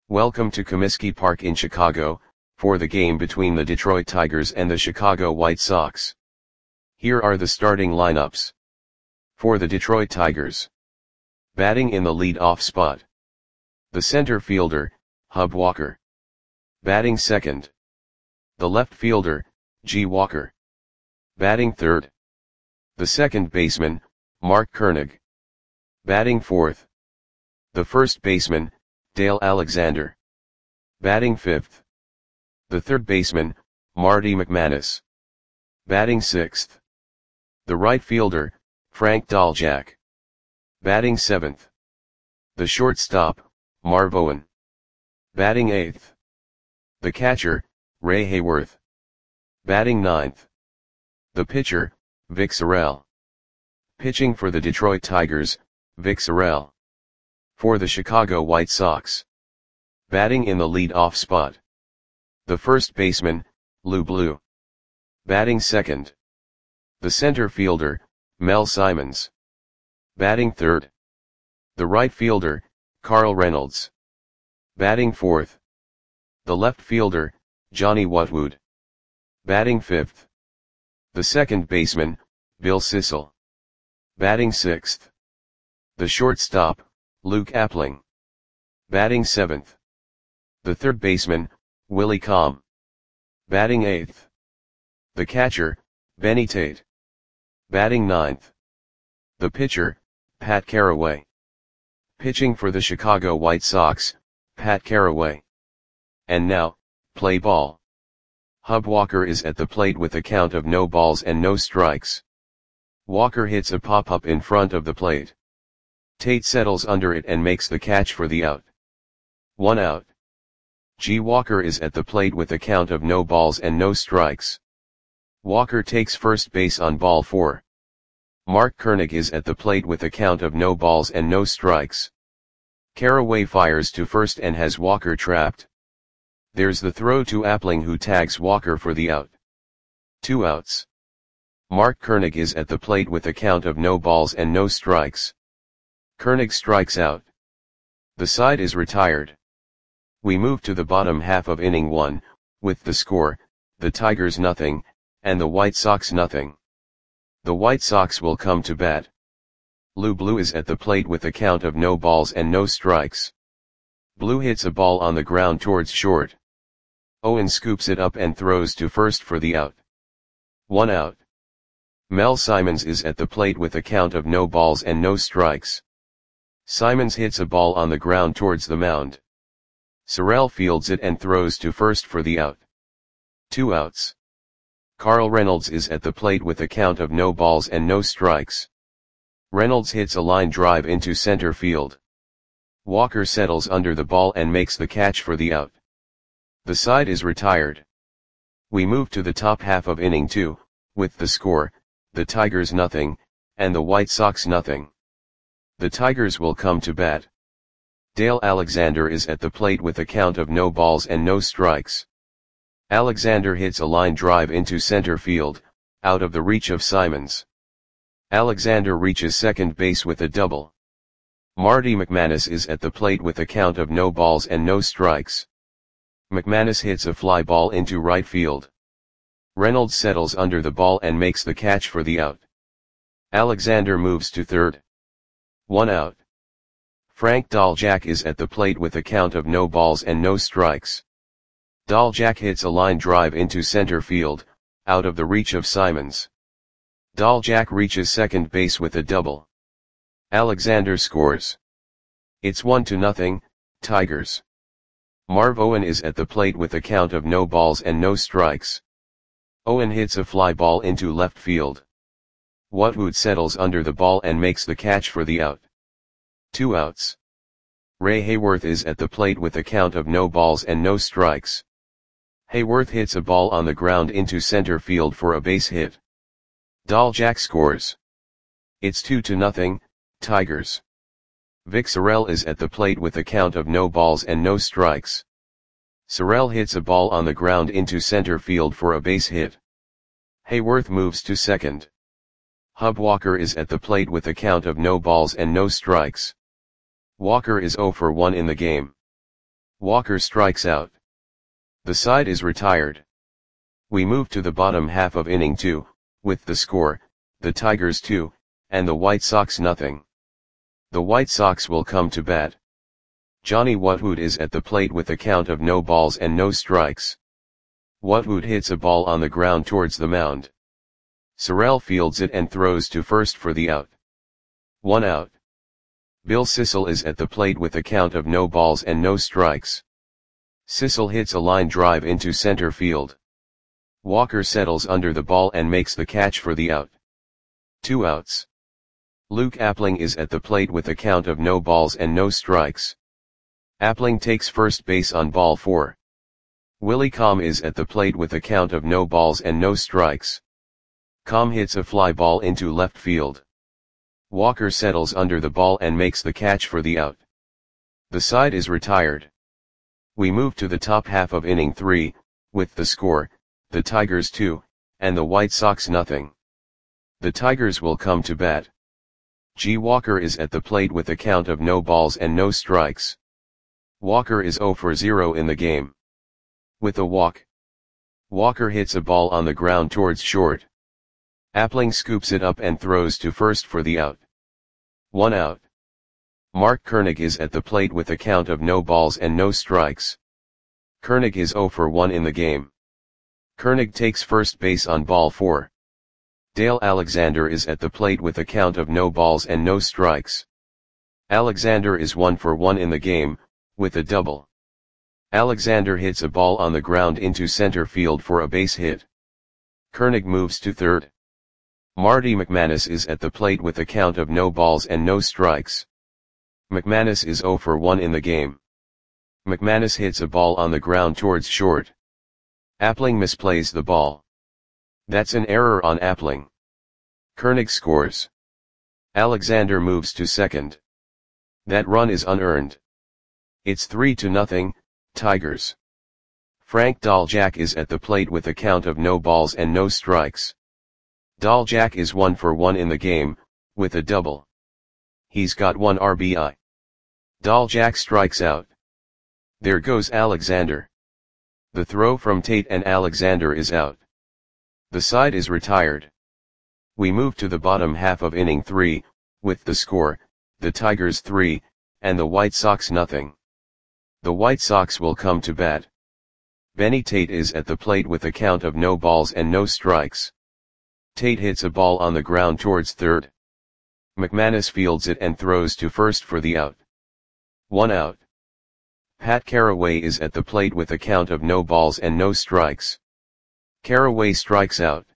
Welcome to Comiskey Park in Chicago, for the game between the Detroit Tigers and the Chicago White Sox. Here are the starting lineups. For the Detroit Tigers. Batting in the lead-off spot. The center fielder, Hub Walker. Batting second. The left fielder, G. Walker. Batting third. The second baseman, Mark Koenig. Batting fourth. The first baseman, Dale Alexander. Batting fifth. The third baseman, Marty McManus. Batting sixth. The right fielder, Frank Daljak. Batting seventh. The shortstop, Marv Owen. Batting eighth. The catcher, Ray Hayworth. Batting ninth. The pitcher, Vic Sorrell. Pitching for the Detroit Tigers, Vic Sorrell. For the Chicago White Sox. Batting in the lead-off spot. The first baseman, Lou Blue. Batting second. The center fielder, Mel Simons. Batting third. The right fielder, Carl Reynolds. Batting fourth. The left fielder, Johnny Whatwood. Batting fifth. The second baseman, Bill Sissel. Batting sixth. The shortstop, Luke Appling. Batting seventh. The third baseman, Willie Comm. Batting eighth. The catcher, Benny Tate. Batting ninth. The pitcher, Pat Carraway. Pitching for the Chicago White Sox, Pat Carraway. And now, play ball. Hub Walker is at the plate with a count of no balls and no strikes. Walker hits a pop-up in front of the plate. Tate settles under it and makes the catch for the out. 1 out. G. Walker is at the plate with a count of no balls and no strikes. Walker takes first base on ball 4. Mark Koenig is at the plate with a count of no balls and no strikes. Carraway fires to first and has Walker trapped. There's the throw to Appling, who tags Walker for the out. 2 outs. Mark Koenig is at the plate with a count of no balls and no strikes. Koenig strikes out. The side is retired. We move to the bottom half of inning 1, with the score, the Tigers nothing, and the White Sox nothing. The White Sox will come to bat. Lou Blue is at the plate with a count of no balls and no strikes. Blue hits a ball on the ground towards short. Owen scoops it up and throws to first for the out. 1 out. Mel Simons is at the plate with a count of no balls and no strikes. Simons hits a ball on the ground towards the mound. Sorrell fields it and throws to first for the out. 2 outs. Carl Reynolds is at the plate with a count of no balls and no strikes. Reynolds hits a line drive into center field. Walker settles under the ball and makes the catch for the out. The side is retired. We move to the top half of inning 2, with the score, the Tigers nothing, and the White Sox nothing. The Tigers will come to bat. Dale Alexander is at the plate with a count of no balls and no strikes. Alexander hits a line drive into center field, out of the reach of Simons. Alexander reaches second base with a double. Marty McManus is at the plate with a count of no balls and no strikes. McManus hits a fly ball into right field. Reynolds settles under the ball and makes the catch for the out. Alexander moves to third. 1 out. Frank Daljak is at the plate with a count of no balls and no strikes. Daljak hits a line drive into center field, out of the reach of Simons. Daljak reaches second base with a double. Alexander scores. It's 1-0, Tigers. Marv Owen is at the plate with a count of no balls and no strikes. Owen hits a fly ball into left field. Whatwood settles under the ball and makes the catch for the out. 2 outs. Ray Hayworth is at the plate with a count of no balls and no strikes. Hayworth hits a ball on the ground into center field for a base hit. Daljak scores. It's 2-0, Tigers. Vic Sorrell is at the plate with a count of no balls and no strikes. Sorrell hits a ball on the ground into center field for a base hit. Hayworth moves to second. Hub Walker is at the plate with a count of no balls and no strikes. Walker is 0 for 1 in the game. Walker strikes out. The side is retired. We move to the bottom half of inning 2, with the score, the Tigers 2, and the White Sox nothing. The White Sox will come to bat. Johnny Whatwood is at the plate with a count of no balls and no strikes. Whatwood hits a ball on the ground towards the mound. Sorrell fields it and throws to first for the out. 1 out. Bill Sissel is at the plate with a count of no balls and no strikes. Sissel hits a line drive into center field. Walker settles under the ball and makes the catch for the out. 2 outs. Luke Appling is at the plate with a count of no balls and no strikes. Appling takes first base on ball 4. Willie Comm is at the plate with a count of no balls and no strikes. Comm hits a fly ball into left field. Walker settles under the ball and makes the catch for the out. The side is retired. We move to the top half of inning 3, with the score, the Tigers 2, and the White Sox nothing. The Tigers will come to bat. G. Walker is at the plate with a count of no balls and no strikes. Walker is 0 for 0 in the game. With a walk, Walker hits a ball on the ground towards short. Appling scoops it up and throws to first for the out. 1 out. Mark Koenig is at the plate with a count of no balls and no strikes. Koenig is 0 for 1 in the game. Koenig takes first base on ball 4. Dale Alexander is at the plate with a count of no balls and no strikes. Alexander is 1 for 1 in the game, with a double. Alexander hits a ball on the ground into center field for a base hit. Koenig moves to third. Marty McManus is at the plate with a count of no balls and no strikes. McManus is 0 for 1 in the game. McManus hits a ball on the ground towards short. Appling misplays the ball. That's an error on Appling. Koenig scores. Alexander moves to second. That run is unearned. It's 3-0, Tigers. Frank Daljak is at the plate with a count of no balls and no strikes. Daljak is 1 for 1 in the game, with a double. He's got 1 RBI. Daljak strikes out. There goes Alexander. The throw from Tate and Alexander is out. The side is retired. We move to the bottom half of inning 3, with the score, the Tigers 3, and the White Sox nothing. The White Sox will come to bat. Benny Tate is at the plate with a count of no balls and no strikes. Tate hits a ball on the ground towards third. McManus fields it and throws to first for the out. 1 out. Pat Caraway is at the plate with a count of no balls and no strikes. Caraway strikes out.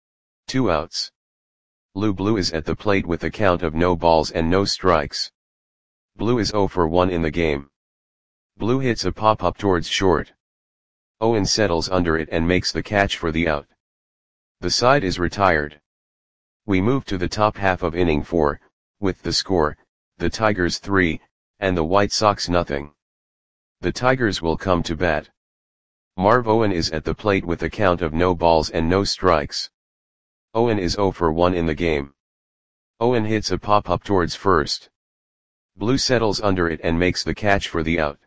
2 outs. Lou Blue is at the plate with a count of no balls and no strikes. Blue is 0 for 1 in the game. Blue hits a pop-up towards short. Owen settles under it and makes the catch for the out. The side is retired. We move to the top half of inning 4, with the score, the Tigers 3, and the White Sox nothing. The Tigers will come to bat. Marv Owen is at the plate with a count of no balls and no strikes. Owen is 0 for 1 in the game. Owen hits a pop-up towards first. Blue settles under it and makes the catch for the out.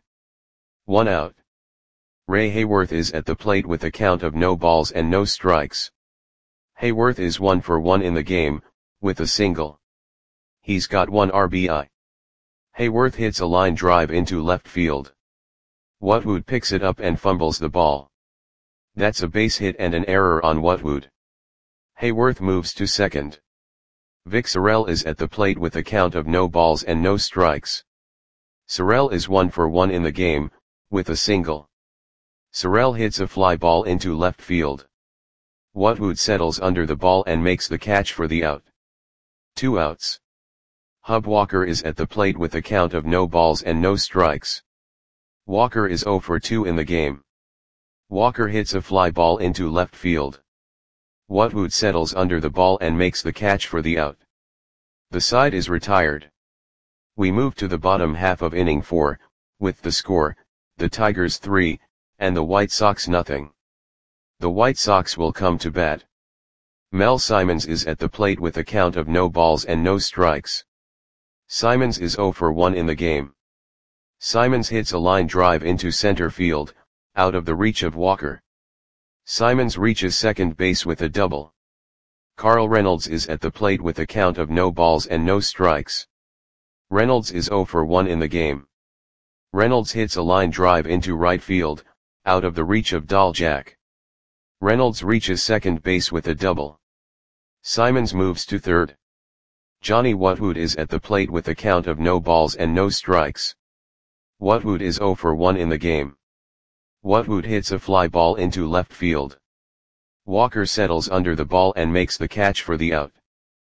1 out. Ray Hayworth is at the plate with a count of no balls and no strikes. Hayworth is 1 for 1 in the game, with a single. He's got 1 RBI. Hayworth hits a line drive into left field. Whatwood picks it up and fumbles the ball. That's a base hit and an error on Whatwood. Hayworth moves to second. Vic Sorrell is at the plate with a count of no balls and no strikes. Sorrell is 1 for 1 in the game, with a single. Sorrell hits a fly ball into left field. Whatwood settles under the ball and makes the catch for the out. 2 outs. Hub Walker is at the plate with a count of no balls and no strikes. Walker is 0 for 2 in the game. Walker hits a fly ball into left field. Whatwood settles under the ball and makes the catch for the out. The side is retired. We move to the bottom half of inning 4, with the score, the Tigers 3, and the White Sox nothing. The White Sox will come to bat. Mel Simons is at the plate with a count of no balls and no strikes. Simons is 0 for 1 in the game. Simons hits a line drive into center field, out of the reach of Walker. Simons reaches second base with a double. Carl Reynolds is at the plate with a count of no balls and no strikes. Reynolds is 0 for 1 in the game. Reynolds hits a line drive into right field, out of the reach of Daljak. Reynolds reaches second base with a double. Simons moves to third. Johnny Wutwood is at the plate with a count of no balls and no strikes. Wutwood is 0 for 1 in the game. Wutwood hits a fly ball into left field. Walker settles under the ball and makes the catch for the out.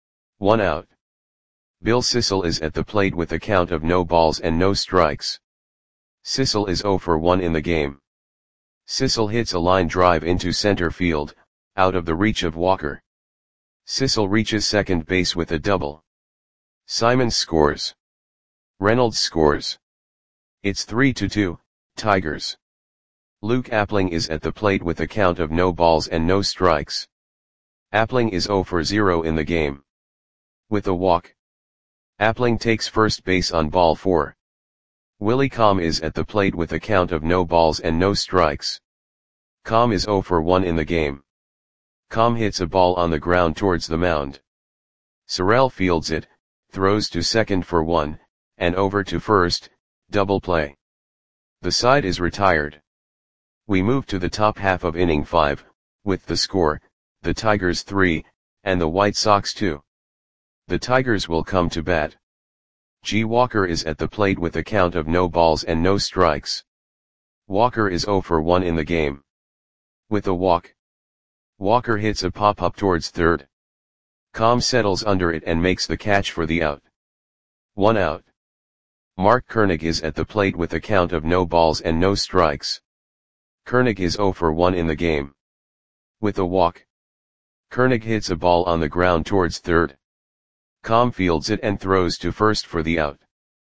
1 out. Bill Sissel is at the plate with a count of no balls and no strikes. Sissel is 0 for 1 in the game. Sissel hits a line drive into center field, out of the reach of Walker. Sissel reaches second base with a double. Simons scores. Reynolds scores. It's 3-2, Tigers. Luke Appling is at the plate with a count of no balls and no strikes. Appling is 0 for 0 in the game. With a walk. Appling takes first base on ball 4. Willie Comm is at the plate with a count of no balls and no strikes. Comm is 0 for 1 in the game. Comm hits a ball on the ground towards the mound. Sorrell fields it, throws to second for 1, and over to first, double play. The side is retired. We move to the top half of inning 5, with the score, the Tigers 3, and the White Sox 2. The Tigers will come to bat. G. Walker is at the plate with a count of no balls and no strikes. Walker is 0 for 1 in the game. With a walk. Walker hits a pop-up towards third. Comm settles under it and makes the catch for the out. 1 out. Mark Koenig is at the plate with a count of no balls and no strikes. Koenig is 0 for 1 in the game. With a walk. Koenig hits a ball on the ground towards third. Comm fields it and throws to first for the out.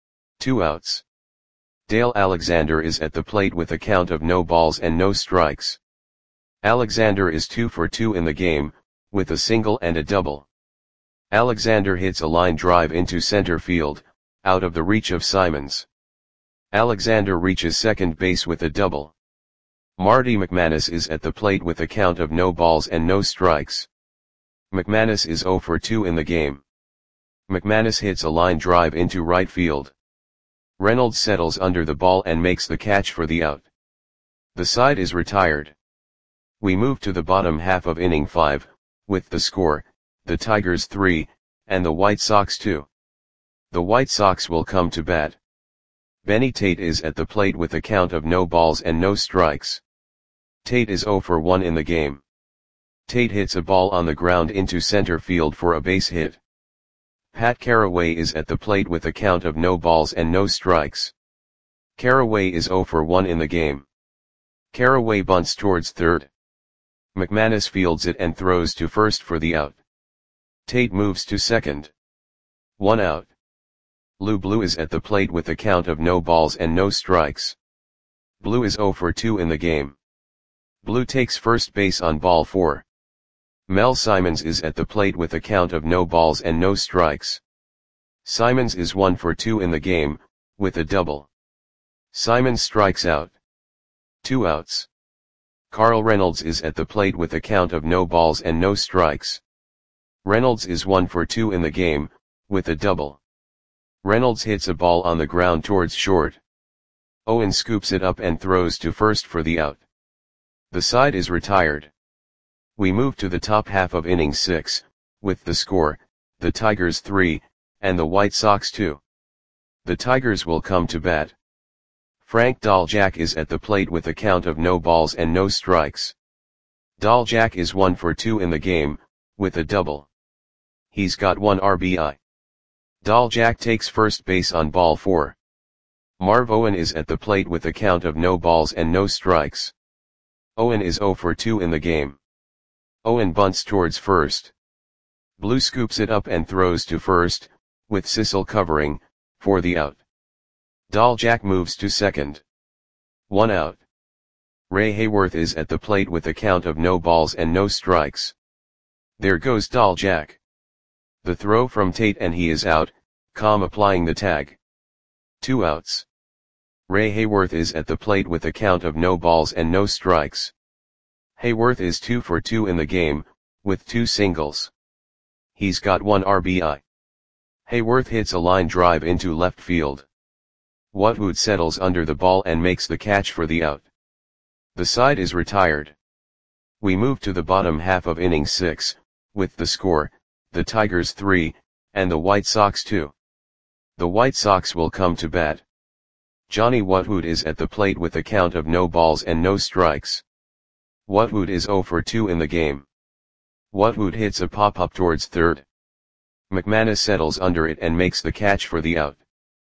2 outs. Dale Alexander is at the plate with a count of no balls and no strikes. Alexander is 2 for 2 in the game, with a single and a double. Alexander hits a line drive into center field, out of the reach of Simons. Alexander reaches second base with a double. Marty McManus is at the plate with a count of no balls and no strikes. McManus is 0 for 2 in the game. McManus hits a line drive into right field. Reynolds settles under the ball and makes the catch for the out. The side is retired. We move to the bottom half of inning 5, with the score, the Tigers 3, and the White Sox 2. The White Sox will come to bat. Benny Tate is at the plate with a count of no balls and no strikes. Tate is 0 for 1 in the game. Tate hits a ball on the ground into center field for a base hit. Pat Caraway is at the plate with a count of no balls and no strikes. Caraway is 0 for 1 in the game. Caraway bunts towards third. McManus fields it and throws to first for the out. Tate moves to second. 1 out. Lou Blue is at the plate with a count of no balls and no strikes. Blue is 0 for 2 in the game. Blue takes first base on ball 4. Mel Simons is at the plate with a count of no balls and no strikes. Simons is 1 for 2 in the game, with a double. Simons strikes out. 2 outs. Carl Reynolds is at the plate with a count of no balls and no strikes. Reynolds is 1 for 2 in the game, with a double. Reynolds hits a ball on the ground towards short. Owen scoops it up and throws to first for the out. The side is retired. We move to the top half of inning 6, with the score, the Tigers 3, and the White Sox 2. The Tigers will come to bat. Frank Daljak is at the plate with a count of no balls and no strikes. Daljak is 1 for 2 in the game, with a double. He's got 1 RBI. Daljak takes first base on ball 4. Marv Owen is at the plate with a count of no balls and no strikes. Owen is 0 for 2 in the game. Owen bunts towards first. Blue scoops it up and throws to first, with Sissel covering, for the out. Daljak moves to second. 1 out. Ray Hayworth is at the plate with a count of no balls and no strikes. There goes Daljak. The throw from Tate and he is out, Comm applying the tag. 2 outs. Ray Hayworth is at the plate with a count of no balls and no strikes. Hayworth is 2 for 2 in the game, with 2 singles. He's got 1 RBI. Hayworth hits a line drive into left field. Whatwood settles under the ball and makes the catch for the out. The side is retired. We move to the bottom half of inning 6, with the score, the Tigers 3, and the White Sox 2. The White Sox will come to bat. Johnny Whatwood is at the plate with a count of no balls and no strikes. Whatwood is 0 for 2 in the game. Whatwood hits a pop-up towards third. McManus settles under it and makes the catch for the out.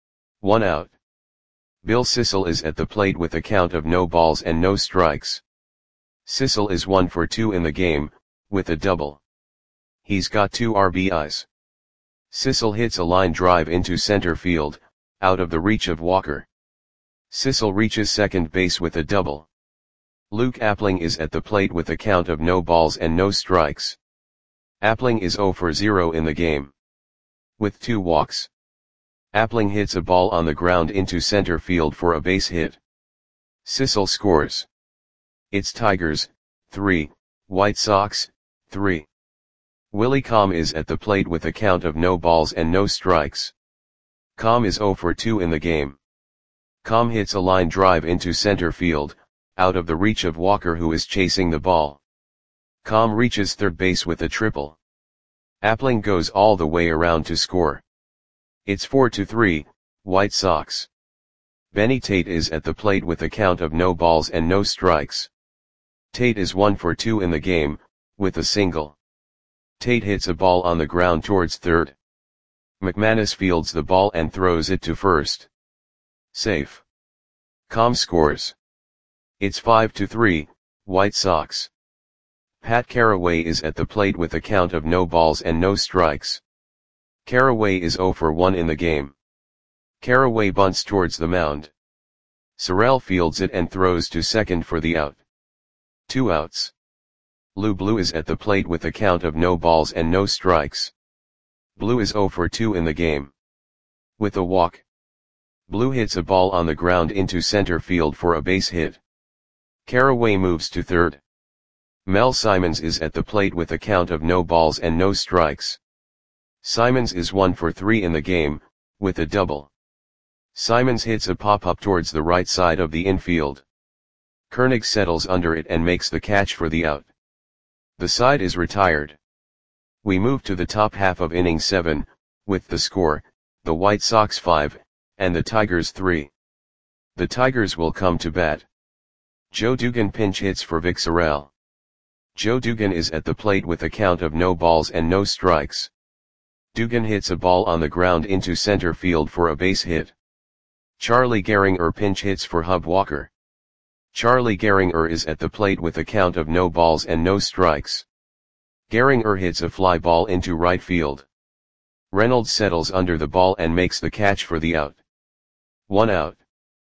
1 out. Bill Sissel is at the plate with a count of no balls and no strikes. Sissel is 1 for 2 in the game, with a double. He's got 2 RBIs. Sissel hits a line drive into center field, out of the reach of Walker. Sissel reaches second base with a double. Luke Appling is at the plate with a count of no balls and no strikes. Appling is 0 for 0 in the game. With 2 walks. Appling hits a ball on the ground into center field for a base hit. Sissel scores. It's Tigers, 3, White Sox, 3. Willie Comm is at the plate with a count of no balls and no strikes. Comm is 0 for 2 in the game. Comm hits a line drive into center field, out of the reach of Walker who is chasing the ball. Comm reaches third base with a triple. Appling goes all the way around to score. It's 4-3, White Sox. Benny Tate is at the plate with a count of no balls and no strikes. Tate is 1 for 2 in the game, with a single. Tate hits a ball on the ground towards third. McManus fields the ball and throws it to first. Safe. Comm scores. It's 5-3, White Sox. Pat Caraway is at the plate with a count of no balls and no strikes. Caraway is 0 for 1 in the game. Caraway bunts towards the mound. Sorrell fields it and throws to second for the out. 2 outs. Lou Blue is at the plate with a count of no balls and no strikes. Blue is 0 for 2 in the game. With a walk. Blue hits a ball on the ground into center field for a base hit. Caraway moves to third. Mel Simons is at the plate with a count of no balls and no strikes. Simons is 1 for 3 in the game, with a double. Simons hits a pop-up towards the right side of the infield. Koenig settles under it and makes the catch for the out. The side is retired. We move to the top half of inning 7, with the score, the White Sox 5, and the Tigers 3. The Tigers will come to bat. Joe Dugan pinch hits for Vic Sorrell. Joe Dugan is at the plate with a count of no balls and no strikes. Dugan hits a ball on the ground into center field for a base hit. Charlie Gehringer pinch hits for Hub Walker. Charlie Gehringer is at the plate with a count of no balls and no strikes. Gehringer hits a fly ball into right field. Reynolds settles under the ball and makes the catch for the out. 1 out.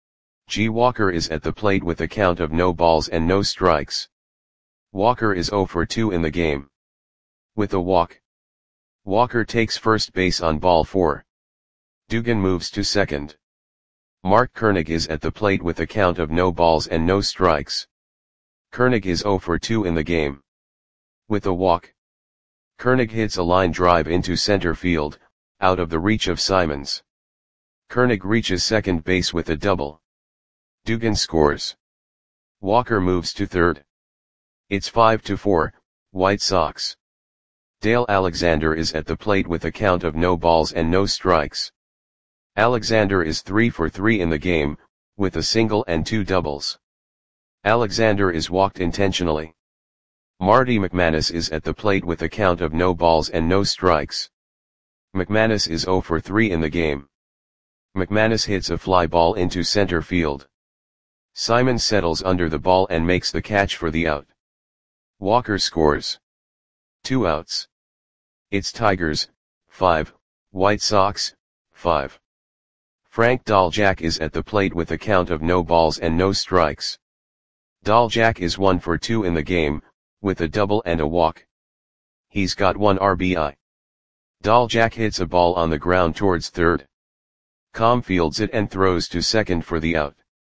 G. Walker is at the plate with a count of no balls and no strikes. Walker is 0 for 2 in the game. With a walk. Walker takes first base on ball 4. Dugan moves to second. Mark Koenig is at the plate with a count of no balls and no strikes. Koenig is 0 for 2 in the game. With a walk. Koenig hits a line drive into center field, out of the reach of Simons. Koenig reaches second base with a double. Dugan scores. Walker moves to third. It's 5-4, White Sox. Dale Alexander is at the plate with a count of no balls and no strikes. Alexander is 3 for 3 in the game, with a single and 2 doubles. Alexander is walked intentionally. Marty McManus is at the plate with a count of no balls and no strikes. McManus is 0 for 3 in the game. McManus hits a fly ball into center field. Simon settles under the ball and makes the catch for the out. Walker scores. 2 outs. It's Tigers, 5, White Sox, 5. Frank Daljak is at the plate with a count of no balls and no strikes. Daljak is 1 for 2 in the game, with a double and a walk. He's got 1 RBI. Daljak hits a ball on the ground towards third. Comm fields it and throws to second for the out.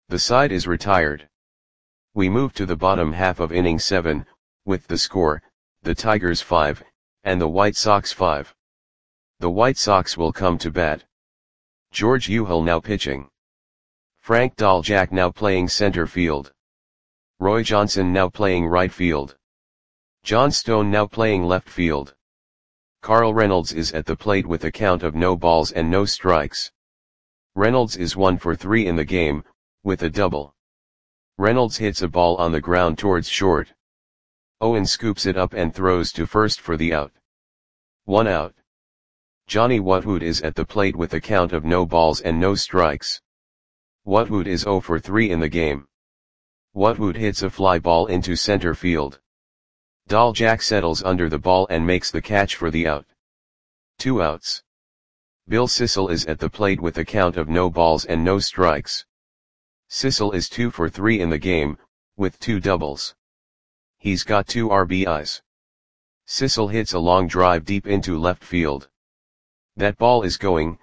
The side is retired. We move to the bottom half of inning 7, with the score, the Tigers 5, and the White Sox 5. The White Sox will come to bat. George Euchel now pitching. Frank Dahljack now playing center field. Roy Johnson now playing right field. John Stone now playing left field. Carl Reynolds is at the plate with a count of no balls and no strikes. Reynolds is 1 for 3 in the game, with a double. Reynolds hits a ball on the ground towards short. Owen scoops it up and throws to first for the out. 1 out. Johnny Whatwood is at the plate with a count of no balls and no strikes. Whatwood is 0 for 3 in the game. Whatwood hits a fly ball into center field. Dahljack settles under the ball and makes the catch for the out. 2 outs. Bill Sissel is at the plate with a count of no balls and no strikes. Sissel is 2 for 3 in the game, with 2 doubles. He's got 2 RBIs. Sissel hits a long drive deep into left field. That ball is gone.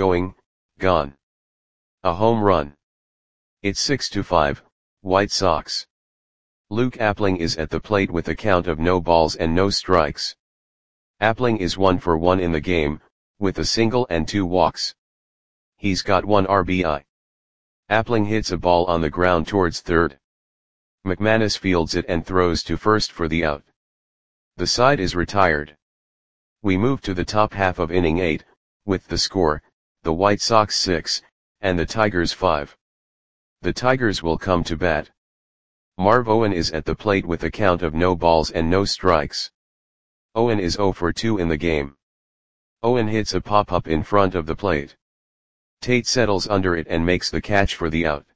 A home run. It's 6-5, White Sox. Luke Appling is at the plate with a count of no balls and no strikes. Appling is 1 for 1 in the game, with a single and 2 walks. He's got 1 RBI. Appling hits a ball on the ground towards third. McManus fields it and throws to first for the out. The side is retired. We move to the top half of inning 8, with the score, the White Sox 6, and the Tigers 5. The Tigers will come to bat. Marv Owen is at the plate with a count of no balls and no strikes. Owen is 0 for 2 in the game. Owen hits a pop-up in front of the plate. Tate settles under it and makes the catch for the out.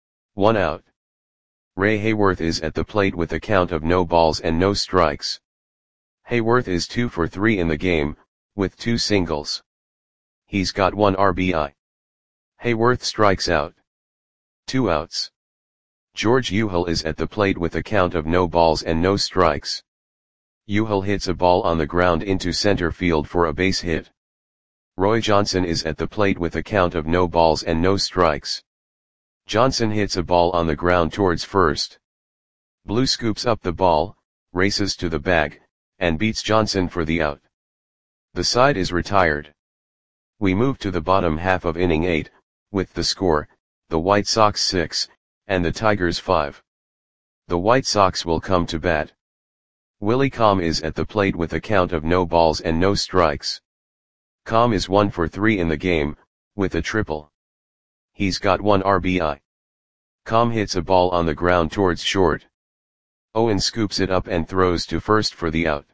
1 out. Ray Hayworth is at the plate with a count of no balls and no strikes. Hayworth is 2 for 3 in the game, with 2 singles. He's got 1 RBI. Hayworth strikes out. 2 outs. George Euchel is at the plate with a count of no balls and no strikes. Euchel hits a ball on the ground into center field for a base hit. Roy Johnson is at the plate with a count of no balls and no strikes. Johnson hits a ball on the ground towards first. Blue scoops up the ball, races to the bag, and beats Johnson for the out. The side is retired. We move to the bottom half of inning 8, with the score, the White Sox 6, and the Tigers 5. The White Sox will come to bat. Willie Comm is at the plate with a count of no balls and no strikes. Comm is 1 for 3 in the game, with a triple. He's got 1 RBI. Comm hits a ball on the ground towards short. Owen scoops it up and throws to first for the out.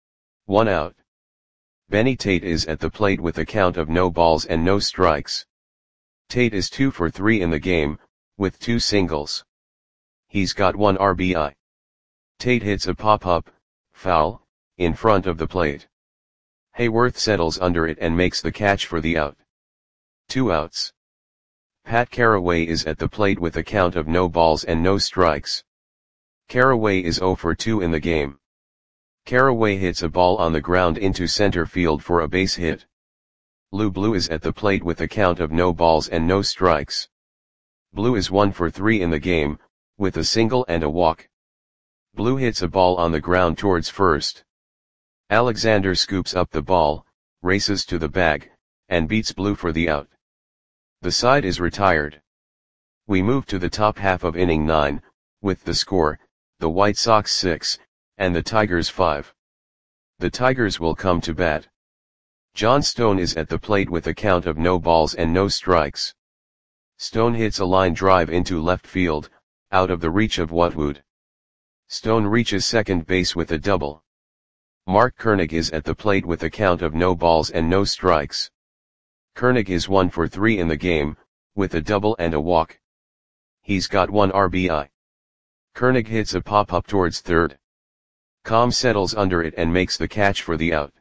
1 out. Benny Tate is at the plate with a count of no balls and no strikes. Tate is 2 for 3 in the game, with 2 singles. He's got 1 RBI. Tate hits a pop-up, foul, in front of the plate. Hayworth settles under it and makes the catch for the out. 2 outs. Pat Caraway is at the plate with a count of no balls and no strikes. Caraway is 0 for 2 in the game. Caraway hits a ball on the ground into center field for a base hit. Lou Blue is at the plate with a count of no balls and no strikes. Blue is 1 for 3 in the game, with a single and a walk. Blue hits a ball on the ground towards first. Alexander scoops up the ball, races to the bag, and beats Blue for the out. The side is retired. We move to the top half of inning 9, with the score, the White Sox 6, and the Tigers 5. The Tigers will come to bat. John Stone is at the plate with a count of no balls and no strikes. Stone hits a line drive into left field, out of the reach of Whatwood. Stone reaches second base with a double. Mark Koenig is at the plate with a count of no balls and no strikes. Koenig is 1 for 3 in the game, with a double and a walk. He's got 1 RBI. Koenig hits a pop-up towards third. Comm settles under it and makes the catch for the out.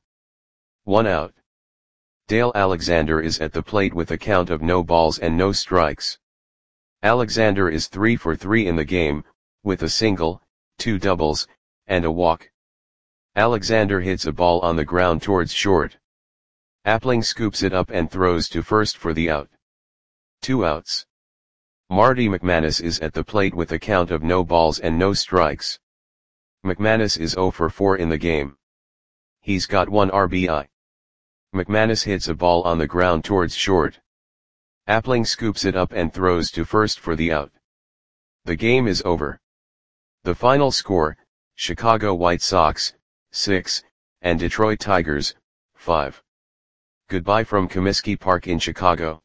1 out. Dale Alexander is at the plate with a count of no balls and no strikes. Alexander is 3 for 3 in the game, with a single, 2 doubles, and a walk. Alexander hits a ball on the ground towards short. Appling scoops it up and throws to first for the out. 2 outs. Marty McManus is at the plate with a count of no balls and no strikes. McManus is 0 for 4 in the game. He's got 1 RBI. McManus hits a ball on the ground towards short. Appling scoops it up and throws to first for the out. The game is over. The final score, Chicago White Sox, 6, and Detroit Tigers, 5. Goodbye from Comiskey Park in Chicago.